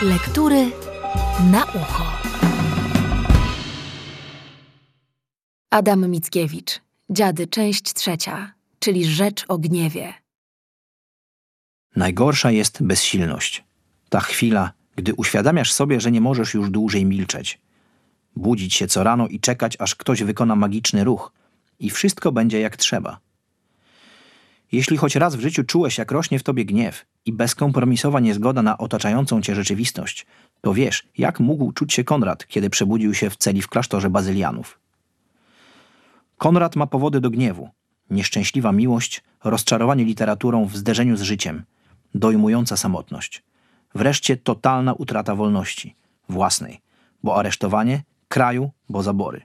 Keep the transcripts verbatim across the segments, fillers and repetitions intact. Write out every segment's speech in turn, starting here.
Lektury na ucho. Adam Mickiewicz, Dziady, część trzecia, czyli Rzecz o gniewie. Najgorsza jest bezsilność. Ta chwila, gdy uświadamiasz sobie, że nie możesz już dłużej milczeć. Budzić się co rano i czekać, aż ktoś wykona magiczny ruch i wszystko będzie jak trzeba. Jeśli choć raz w życiu czułeś, jak rośnie w tobie gniew i bezkompromisowa niezgoda na otaczającą cię rzeczywistość, to wiesz, jak mógł czuć się Konrad, kiedy przebudził się w celi w klasztorze bazylianów. Konrad ma powody do gniewu. Nieszczęśliwa miłość, rozczarowanie literaturą w zderzeniu z życiem, dojmująca samotność. Wreszcie totalna utrata wolności, własnej, bo aresztowanie, kraju, bo zabory.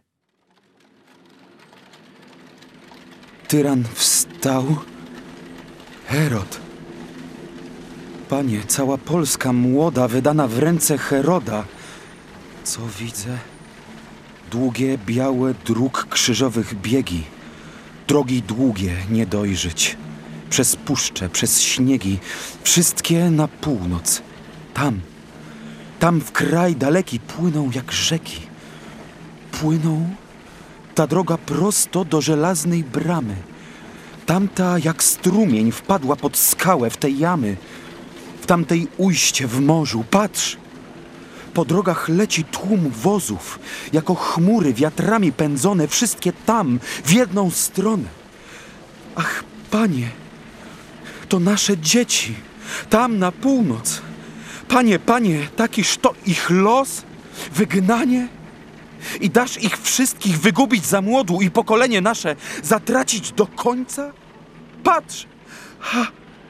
Tyran wstał. Herod. Panie, cała Polska młoda, wydana w ręce Heroda. Co widzę? Długie, białe dróg krzyżowych biegi. Drogi długie, nie dojrzeć. Przez puszcze, przez śniegi. Wszystkie na północ. Tam, tam w kraj daleki płyną jak rzeki. Płyną. Ta droga prosto do żelaznej bramy. Tamta jak strumień wpadła pod skałę w te jamy. W tamtej ujście w morzu. Patrz! Po drogach leci tłum wozów, jako chmury wiatrami pędzone, wszystkie tam, w jedną stronę. Ach, Panie, to nasze dzieci, tam na północ. Panie, Panie, takiż to ich los? Wygnanie? I dasz ich wszystkich wygubić za młodu i pokolenie nasze zatracić do końca? Patrz! Ha!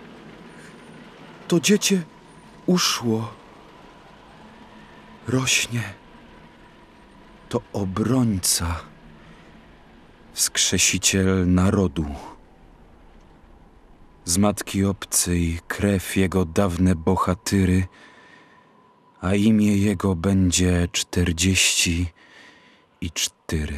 To dziecię uszło. Rośnie. To obrońca. Wskrzesiciel narodu. Z matki obcej krew jego dawne bohatyry, a imię jego będzie czterdzieści i cztery.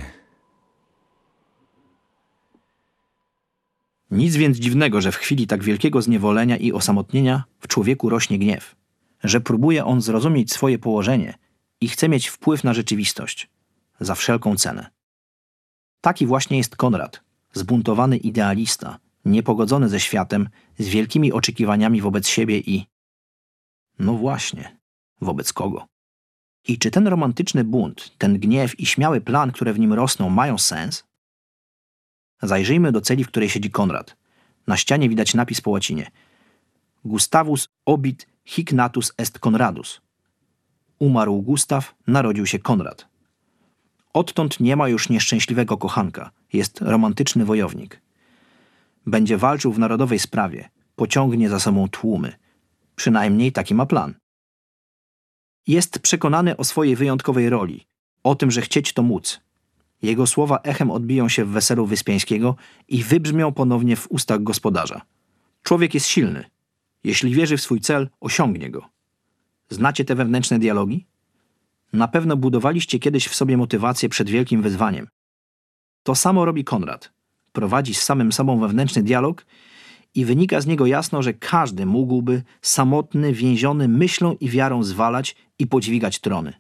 Nic więc dziwnego, że w chwili tak wielkiego zniewolenia i osamotnienia w człowieku rośnie gniew, że próbuje on zrozumieć swoje położenie i chce mieć wpływ na rzeczywistość, za wszelką cenę. Taki właśnie jest Konrad, zbuntowany idealista, niepogodzony ze światem, z wielkimi oczekiwaniami wobec siebie i... No właśnie, wobec kogo? I czy ten romantyczny bunt, ten gniew i śmiały plan, które w nim rosną, mają sens? Zajrzyjmy do celi, w której siedzi Konrad. Na ścianie widać napis po łacinie. Gustavus obit hic natus est Conradus. Umarł Gustaw, narodził się Konrad. Odtąd nie ma już nieszczęśliwego kochanka. Jest romantyczny wojownik. Będzie walczył w narodowej sprawie. Pociągnie za sobą tłumy. Przynajmniej taki ma plan. Jest przekonany o swojej wyjątkowej roli. O tym, że chcieć to móc. Jego słowa echem odbiją się w weselu Wyspiańskiego i wybrzmią ponownie w ustach gospodarza. Człowiek jest silny. Jeśli wierzy w swój cel, osiągnie go. Znacie te wewnętrzne dialogi? Na pewno budowaliście kiedyś w sobie motywację przed wielkim wyzwaniem. To samo robi Konrad. Prowadzi z samym sobą wewnętrzny dialog i wynika z niego jasno, że każdy mógłby samotny, więziony myślą i wiarą zwalać i podźwigać trony.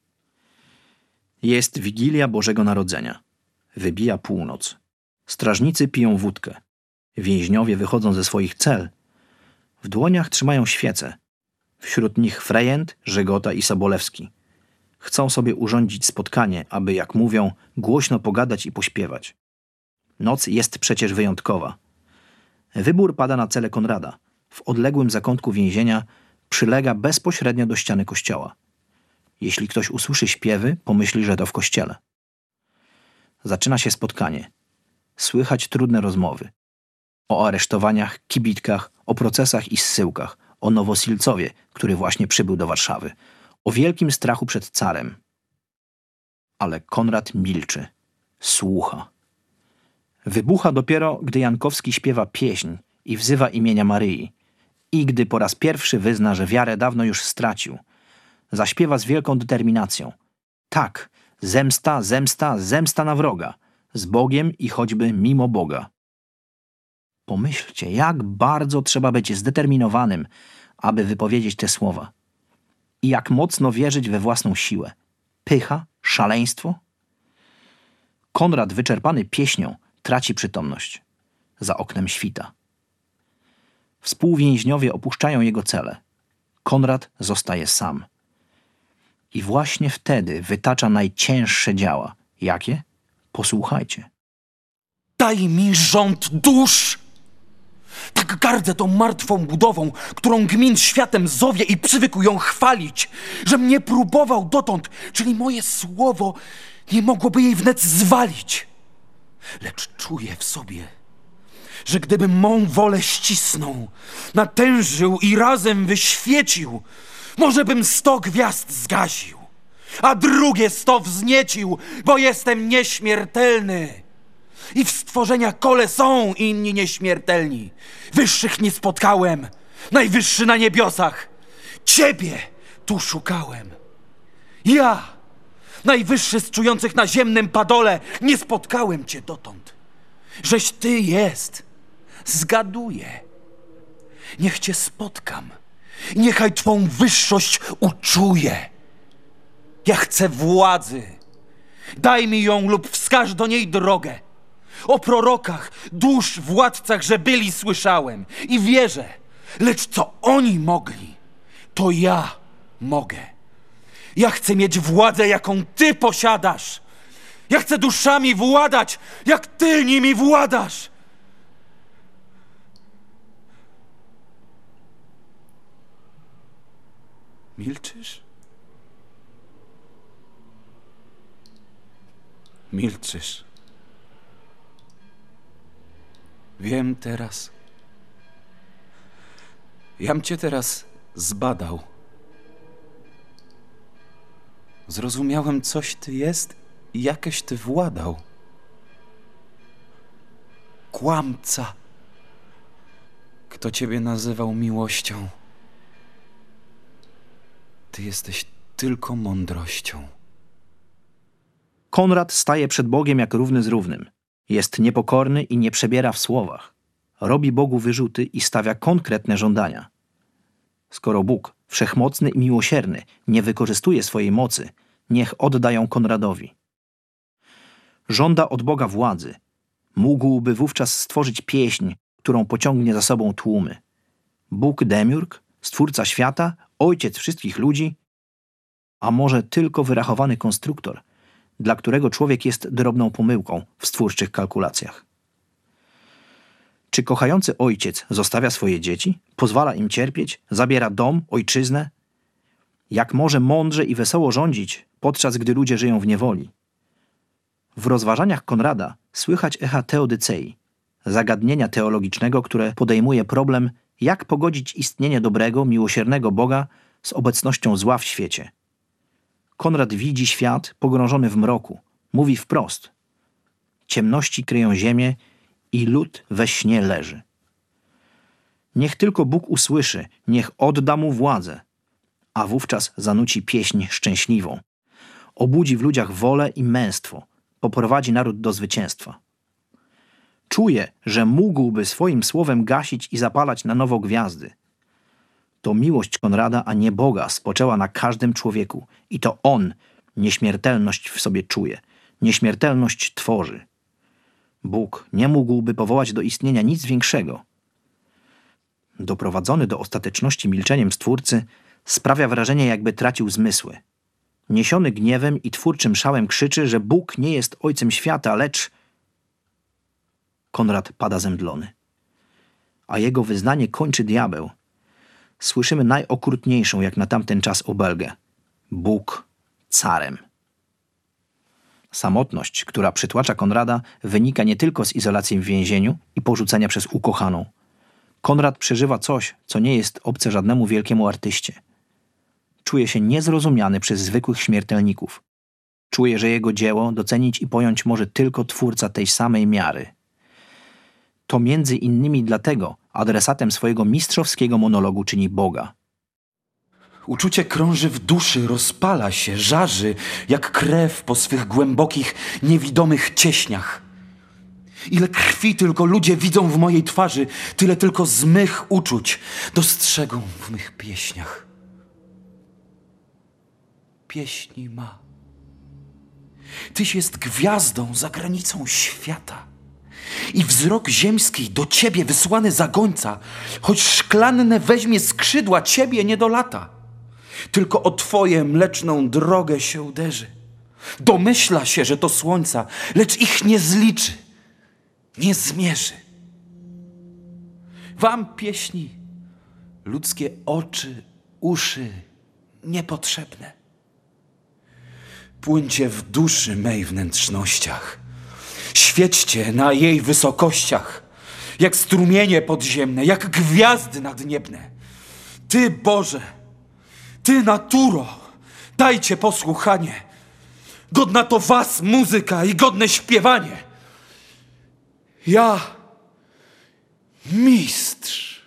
Jest Wigilia Bożego Narodzenia. Wybija północ. Strażnicy piją wódkę. Więźniowie wychodzą ze swoich cel. W dłoniach trzymają świece. Wśród nich Frejent, Żegota i Sobolewski. Chcą sobie urządzić spotkanie, aby, jak mówią, głośno pogadać i pośpiewać. Noc jest przecież wyjątkowa. Wybór pada na celę Konrada. W odległym zakątku więzienia przylega bezpośrednio do ściany kościoła. Jeśli ktoś usłyszy śpiewy, pomyśli, że to w kościele. Zaczyna się spotkanie. Słychać trudne rozmowy. O aresztowaniach, kibitkach, o procesach i zsyłkach, o Nowosilcowie, który właśnie przybył do Warszawy, o wielkim strachu przed carem. Ale Konrad milczy. Słucha. Wybucha dopiero, gdy Jankowski śpiewa pieśń i wzywa imienia Maryi. I gdy po raz pierwszy wyzna, że wiarę dawno już stracił. Zaśpiewa z wielką determinacją. Tak, zemsta, zemsta, zemsta na wroga. Z Bogiem i choćby mimo Boga. Pomyślcie, jak bardzo trzeba być zdeterminowanym, aby wypowiedzieć te słowa. I jak mocno wierzyć we własną siłę? Pycha? Szaleństwo? Konrad, wyczerpany pieśnią, traci przytomność. Za oknem świta. Współwięźniowie opuszczają jego cele. Konrad zostaje sam. I właśnie wtedy wytacza najcięższe działa. Jakie? Posłuchajcie. Daj mi rząd dusz! Tak gardzę tą martwą budową, którą gmin światem zowie i przywykł ją chwalić, że mnie próbował dotąd, czyli moje słowo nie mogłoby jej wnet zwalić. Lecz czuję w sobie, że gdybym mą wolę ścisnął, natężył i razem wyświecił, może bym sto gwiazd zgasił, a drugie sto wzniecił, bo jestem nieśmiertelny. I w stworzenia kole są inni nieśmiertelni. Wyższych nie spotkałem, najwyższy na niebiosach. Ciebie tu szukałem. Ja, najwyższy z czujących na ziemnym padole, nie spotkałem cię dotąd. Żeś ty jest, zgaduję. Niech cię spotkam i niechaj twą wyższość uczuję. Ja chcę władzy. Daj mi ją lub wskaż do niej drogę. O prorokach, dusz, władcach, że byli, słyszałem i wierzę, lecz co oni mogli, to ja mogę. Ja chcę mieć władzę, jaką ty posiadasz. Ja chcę duszami władać, jak ty nimi władasz. Milczysz? Milczysz. Wiem teraz. Jam cię teraz zbadał. Zrozumiałem, coś ty jest i jakeś ty władał. Kłamca. Kto ciebie nazywał miłością? Ty jesteś tylko mądrością. Konrad staje przed Bogiem jak równy z równym. Jest niepokorny i nie przebiera w słowach. Robi Bogu wyrzuty i stawia konkretne żądania. Skoro Bóg, wszechmocny i miłosierny, nie wykorzystuje swojej mocy, niech odda ją Konradowi. Żąda od Boga władzy. Mógłby wówczas stworzyć pieśń, którą pociągnie za sobą tłumy. Bóg Demiurg, stwórca świata, ojciec wszystkich ludzi, a może tylko wyrachowany konstruktor, dla którego człowiek jest drobną pomyłką w stwórczych kalkulacjach. Czy kochający ojciec zostawia swoje dzieci? Pozwala im cierpieć? Zabiera dom, ojczyznę? Jak może mądrze i wesoło rządzić, podczas gdy ludzie żyją w niewoli? W rozważaniach Konrada słychać echa teodycei, zagadnienia teologicznego, które podejmuje problem, jak pogodzić istnienie dobrego, miłosiernego Boga z obecnością zła w świecie. Konrad widzi świat pogrążony w mroku. Mówi wprost. Ciemności kryją ziemię i lud we śnie leży. Niech tylko Bóg usłyszy, niech odda mu władzę, a wówczas zanuci pieśń szczęśliwą. Obudzi w ludziach wolę i męstwo, poprowadzi naród do zwycięstwa. Czuje, że mógłby swoim słowem gasić i zapalać na nowo gwiazdy. To miłość Konrada, a nie Boga, spoczęła na każdym człowieku i to on nieśmiertelność w sobie czuje, nieśmiertelność tworzy. Bóg nie mógłby powołać do istnienia nic większego. Doprowadzony do ostateczności milczeniem Stwórcy sprawia wrażenie, jakby tracił zmysły. Niesiony gniewem i twórczym szałem krzyczy, że Bóg nie jest ojcem świata, lecz... Konrad pada zemdlony. A jego wyznanie kończy diabeł. Słyszymy najokrutniejszą jak na tamten czas obelgę. Bóg carem. Samotność, która przytłacza Konrada, wynika nie tylko z izolacji w więzieniu i porzucenia przez ukochaną. Konrad przeżywa coś, co nie jest obce żadnemu wielkiemu artyście. Czuje się niezrozumiany przez zwykłych śmiertelników. Czuje, że jego dzieło docenić i pojąć może tylko twórca tej samej miary. To między innymi dlatego adresatem swojego mistrzowskiego monologu czyni Boga. Uczucie krąży w duszy, rozpala się, żarzy, jak krew po swych głębokich, niewidomych cieśniach. Ile krwi tylko ludzie widzą w mojej twarzy, tyle tylko z mych uczuć dostrzegą w mych pieśniach. pieśni ma. Tyś jest gwiazdą za granicą świata i wzrok ziemski do ciebie wysłany za gońca, choć szklanne weźmie skrzydła, ciebie nie dolata. Tylko o twoję mleczną drogę się uderzy. Domyśla się, że to słońca, lecz ich nie zliczy, nie zmierzy. Wam pieśni, ludzkie oczy, uszy niepotrzebne. Płyńcie w duszy mej wnętrznościach. Świećcie na jej wysokościach, jak strumienie podziemne, jak gwiazdy nadniebne. Ty, Boże, Ty, naturo, dajcie posłuchanie. Godna to was muzyka i godne śpiewanie. Ja, mistrz.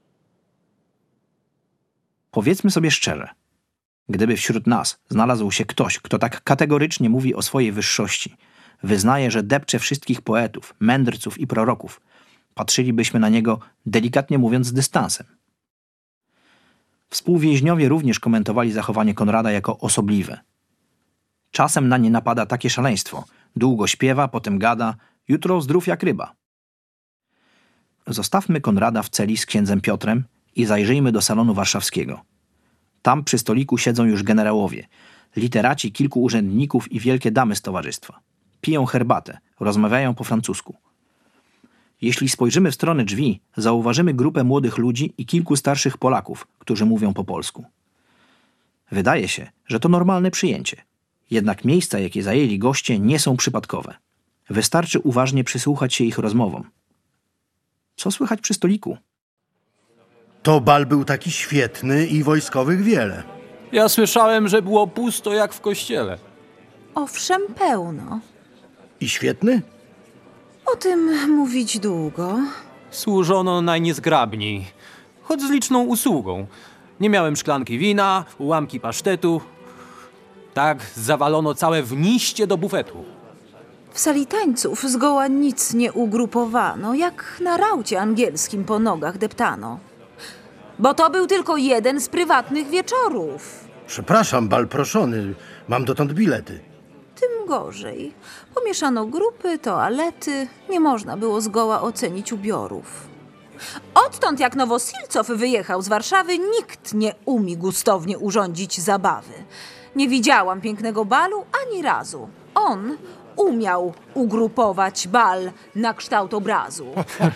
Powiedzmy sobie szczerze, gdyby wśród nas znalazł się ktoś, kto tak kategorycznie mówi o swojej wyższości, wyznaje, że depcze wszystkich poetów, mędrców i proroków, patrzylibyśmy na niego, delikatnie mówiąc, z dystansem. Współwięźniowie również komentowali zachowanie Konrada jako osobliwe. Czasem na nie napada takie szaleństwo. Długo śpiewa, potem gada, jutro zdrów jak ryba. Zostawmy Konrada w celi z księdzem Piotrem i zajrzyjmy do salonu warszawskiego. Tam przy stoliku siedzą już generałowie, literaci, kilku urzędników i wielkie damy z towarzystwa. Piją herbatę, rozmawiają po francusku. Jeśli spojrzymy w stronę drzwi, zauważymy grupę młodych ludzi i kilku starszych Polaków, którzy mówią po polsku. Wydaje się, że to normalne przyjęcie. Jednak miejsca, jakie zajęli goście, nie są przypadkowe. Wystarczy uważnie przysłuchać się ich rozmowom. Co słychać przy stoliku? To bal był taki świetny i wojskowych wiele. Ja słyszałem, że było pusto jak w kościele. Owszem, pełno. I świetny? O tym mówić długo. Służono najniezgrabniej, choć z liczną usługą. Nie miałem szklanki wina, ułamki pasztetu. Tak zawalono całe wniście do bufetu. W sali tańców zgoła nic nie ugrupowano, jak na raucie angielskim po nogach deptano. Bo to był tylko jeden z prywatnych wieczorów. Przepraszam, bal proszony. Mam dotąd bilety. Tym gorzej. Pomieszano grupy, toalety. Nie można było zgoła ocenić ubiorów. Odtąd jak Nowosilcow wyjechał z Warszawy, nikt nie umie gustownie urządzić zabawy. Nie widziałam pięknego balu ani razu. On umiał ugrupować bal na kształt obrazu.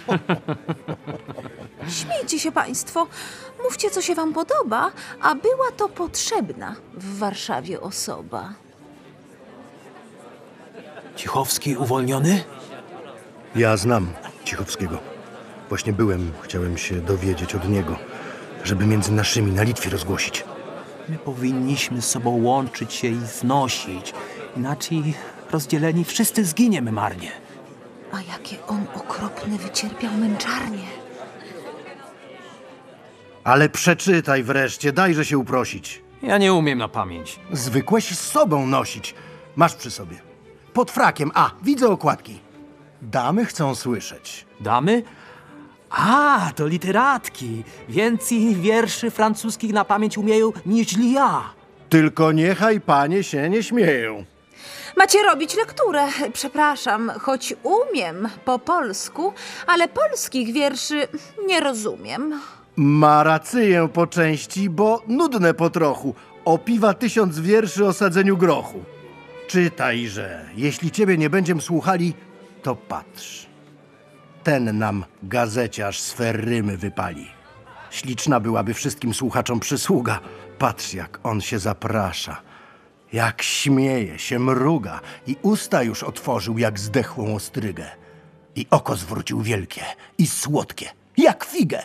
Śmiejcie się państwo, mówcie, co się wam podoba, a była to potrzebna w Warszawie osoba. Cichowski uwolniony? Ja znam Cichowskiego. Właśnie byłem, chciałem się dowiedzieć od niego, żeby między naszymi na Litwie rozgłosić. My powinniśmy z sobą łączyć się i znosić. Inaczej rozdzieleni wszyscy zginiemy marnie. A jakie on okropne wycierpiał męczarnie. Ale przeczytaj wreszcie, dajże się uprosić. Ja nie umiem na pamięć. Zwykłeś z sobą nosić. Masz przy sobie. Pod frakiem. A, widzę okładki. Damy chcą słyszeć. Damy? A, to literatki. Więcej wierszy francuskich na pamięć umieją niż ja. Tylko niechaj panie się nie śmieją. Macie robić lekturę. Przepraszam, choć umiem po polsku, ale polskich wierszy nie rozumiem. Ma rację po części, bo nudne po trochu. Opiwa tysiąc wierszy o sadzeniu grochu. Czytajże, jeśli ciebie nie będziem słuchali, to patrz. Ten nam gazeciarz swe rymy wypali. Śliczna byłaby wszystkim słuchaczom przysługa. Patrz, jak on się zaprasza. Jak śmieje się, mruga i usta już otworzył jak zdechłą ostrygę. I oko zwrócił wielkie i słodkie, jak figę.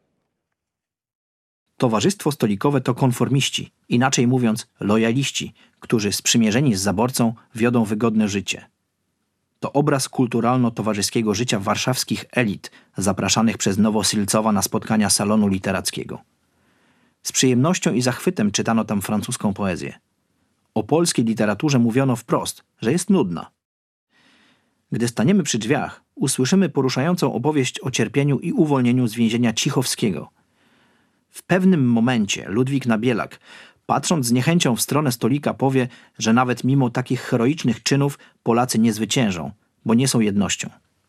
Towarzystwo stolikowe to konformiści, inaczej mówiąc lojaliści, którzy sprzymierzeni z zaborcą wiodą wygodne życie. To obraz kulturalno-towarzyskiego życia warszawskich elit zapraszanych przez Nowosilcowa na spotkania salonu literackiego. Z przyjemnością i zachwytem czytano tam francuską poezję. O polskiej literaturze mówiono wprost, że jest nudna. Gdy staniemy przy drzwiach, usłyszymy poruszającą opowieść o cierpieniu i uwolnieniu z więzienia Cichowskiego. W pewnym momencie Ludwik Nabielak Patrząc z niechęcią w stronę stolika, powie, że nawet mimo takich heroicznych czynów Polacy nie zwyciężą, bo nie są jednością.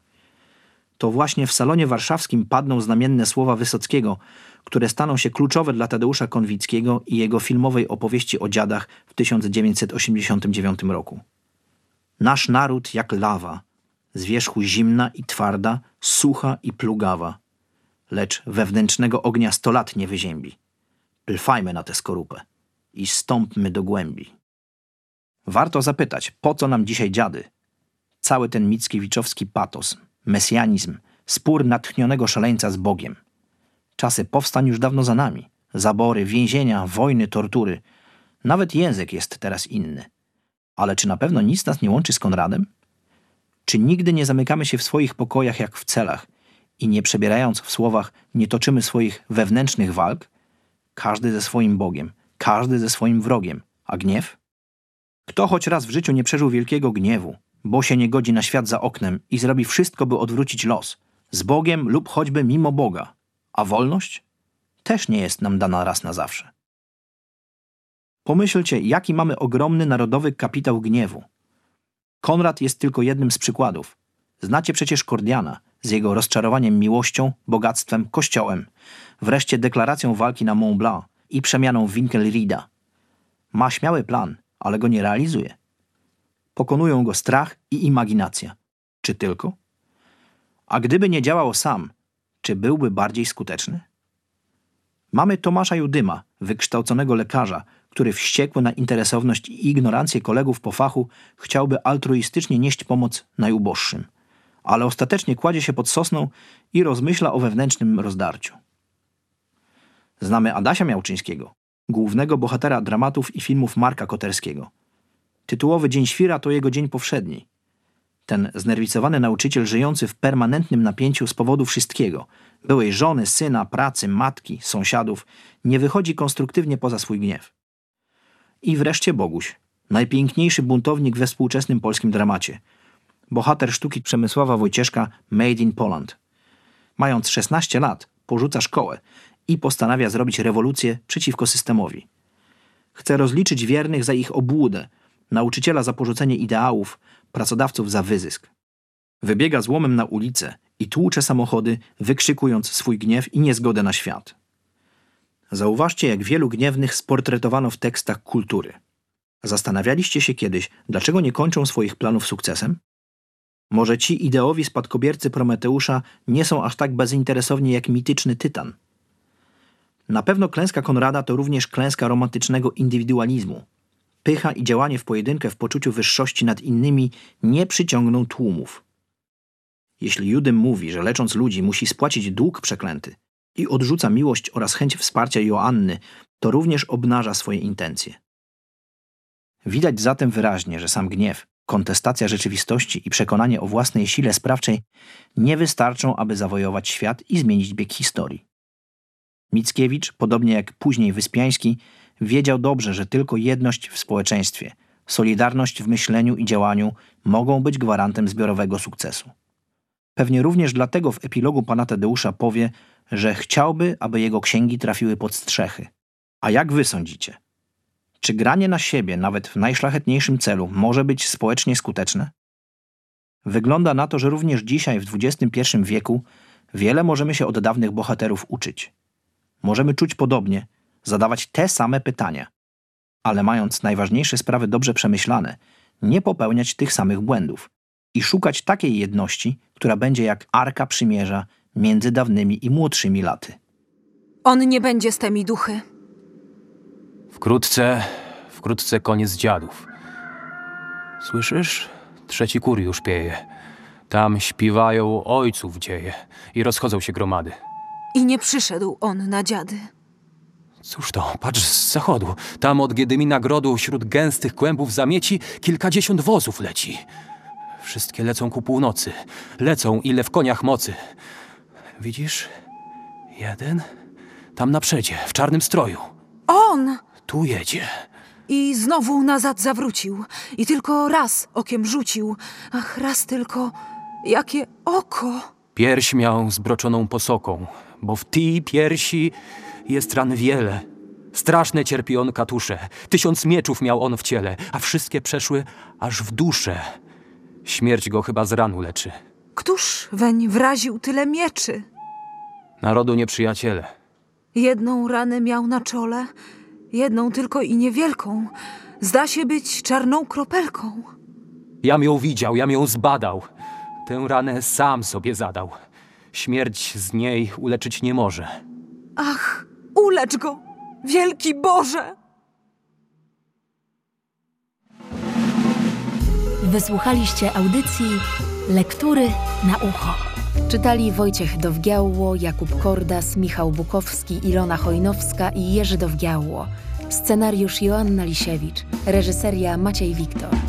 To właśnie w salonie warszawskim padną znamienne słowa Wysockiego, które staną się kluczowe dla Tadeusza Konwickiego i jego filmowej opowieści o dziadach w tysiąc dziewięćset osiemdziesiątym dziewiątym roku. Nasz naród jak lawa, z wierzchu zimna i twarda, sucha i plugawa, lecz wewnętrznego ognia sto lat nie wyziębi. Plfajmy na tę skorupę i stąpmy do głębi. Warto zapytać, po co nam dzisiaj dziady? Cały ten mickiewiczowski patos, mesjanizm, spór natchnionego szaleńca z Bogiem. Czasy powstań już dawno za nami. Zabory, więzienia, wojny, tortury. Nawet język jest teraz inny. Ale czy na pewno nic nas nie łączy z Konradem? Czy nigdy nie zamykamy się w swoich pokojach jak w celach i nie przebierając w słowach nie toczymy swoich wewnętrznych walk? Każdy ze swoim Bogiem, każdy ze swoim wrogiem. A gniew? Kto choć raz w życiu nie przeżył wielkiego gniewu, bo się nie godzi na świat za oknem i zrobi wszystko, by odwrócić los, z Bogiem lub choćby mimo Boga. A wolność? Też nie jest nam dana raz na zawsze. Pomyślcie, jaki mamy ogromny narodowy kapitał gniewu. Konrad jest tylko jednym z przykładów. Znacie przecież Kordiana z jego rozczarowaniem miłością, bogactwem, kościołem, wreszcie deklaracją walki na Mont Blanc i przemianą Winkelrieda. Ma śmiały plan, ale go nie realizuje. Pokonują go strach i imaginacja. Czy tylko? A gdyby nie działał sam, czy byłby bardziej skuteczny? Mamy Tomasza Judyma, wykształconego lekarza, który wściekły na interesowność i ignorancję kolegów po fachu chciałby altruistycznie nieść pomoc najuboższym, ale ostatecznie kładzie się pod sosną i rozmyśla o wewnętrznym rozdarciu. Znamy Adasia Miałczyńskiego, głównego bohatera dramatów i filmów Marka Koterskiego. Tytułowy Dzień Świra to jego dzień powszedni. Ten znerwicowany nauczyciel żyjący w permanentnym napięciu z powodu wszystkiego, byłej żony, syna, pracy, matki, sąsiadów, nie wychodzi konstruktywnie poza swój gniew. I wreszcie Boguś, najpiękniejszy buntownik we współczesnym polskim dramacie. Bohater sztuki Przemysława Wojcieszka Made in Poland. Mając szesnaście lat, porzuca szkołę i postanawia zrobić rewolucję przeciwko systemowi. Chce rozliczyć wiernych za ich obłudę, nauczyciela za porzucenie ideałów, pracodawców za wyzysk. Wybiega złomem na ulicę i tłucze samochody, wykrzykując swój gniew i niezgodę na świat. Zauważcie, jak wielu gniewnych sportretowano w tekstach kultury. Zastanawialiście się kiedyś, dlaczego nie kończą swoich planów sukcesem? Może ci ideowi spadkobiercy Prometeusza nie są aż tak bezinteresowni jak mityczny Tytan? Na pewno klęska Konrada to również klęska romantycznego indywidualizmu. Pycha i działanie w pojedynkę w poczuciu wyższości nad innymi nie przyciągną tłumów. Jeśli Judym mówi, że lecząc ludzi musi spłacić dług przeklęty i odrzuca miłość oraz chęć wsparcia Joanny, to również obnaża swoje intencje. Widać zatem wyraźnie, że sam gniew, kontestacja rzeczywistości i przekonanie o własnej sile sprawczej nie wystarczą, aby zawojować świat i zmienić bieg historii. Mickiewicz, podobnie jak później Wyspiański, wiedział dobrze, że tylko jedność w społeczeństwie, solidarność w myśleniu i działaniu mogą być gwarantem zbiorowego sukcesu. Pewnie również dlatego w epilogu pana Tadeusza powie, że chciałby, aby jego księgi trafiły pod strzechy. A jak wy sądzicie? Czy granie na siebie, nawet w najszlachetniejszym celu, może być społecznie skuteczne? Wygląda na to, że również dzisiaj, w dwudziestym pierwszym wieku, wiele możemy się od dawnych bohaterów uczyć. Możemy czuć podobnie, zadawać te same pytania, ale mając najważniejsze sprawy dobrze przemyślane, nie popełniać tych samych błędów i szukać takiej jedności, która będzie jak Arka Przymierza między dawnymi i młodszymi laty. On nie będzie z tymi duchy. Wkrótce, wkrótce koniec dziadów. Słyszysz? Trzeci kur już pieje. Tam śpiewają ojców dzieje i rozchodzą się gromady. I nie przyszedł on na dziady. Cóż to, patrz z zachodu. Tam od Giedymina Grodu wśród gęstych kłębów zamieci kilkadziesiąt wozów leci. Wszystkie lecą ku północy. Lecą, ile w koniach mocy. Widzisz? Jeden? Tam na przodzie, w czarnym stroju. On! Tu jedzie. I znowu nazad zawrócił. I tylko raz okiem rzucił. Ach, raz tylko. Jakie oko! Pierś miał zbroczoną posoką, bo w tej piersi jest ran wiele. Straszne cierpi on katusze. Tysiąc mieczów miał on w ciele, a wszystkie przeszły aż w duszę. Śmierć go chyba z ranu leczy. Któż weń wraził tyle mieczy? Narodu nieprzyjaciele. Jedną ranę miał na czole, jedną tylko i niewielką. Zda się być czarną kropelką. Jam ją widział, jam ją zbadał. Tę ranę sam sobie zadał. Śmierć z niej uleczyć nie może. Ach, ulecz go, wielki Boże! Wysłuchaliście audycji Lektury na ucho. Czytali Wojciech Dowgiało, Jakub Kordas, Michał Bukowski, Ilona Chojnowska i Jerzy Dowgiało. Scenariusz Joanna Lisiewicz. Reżyseria Maciej Wiktor.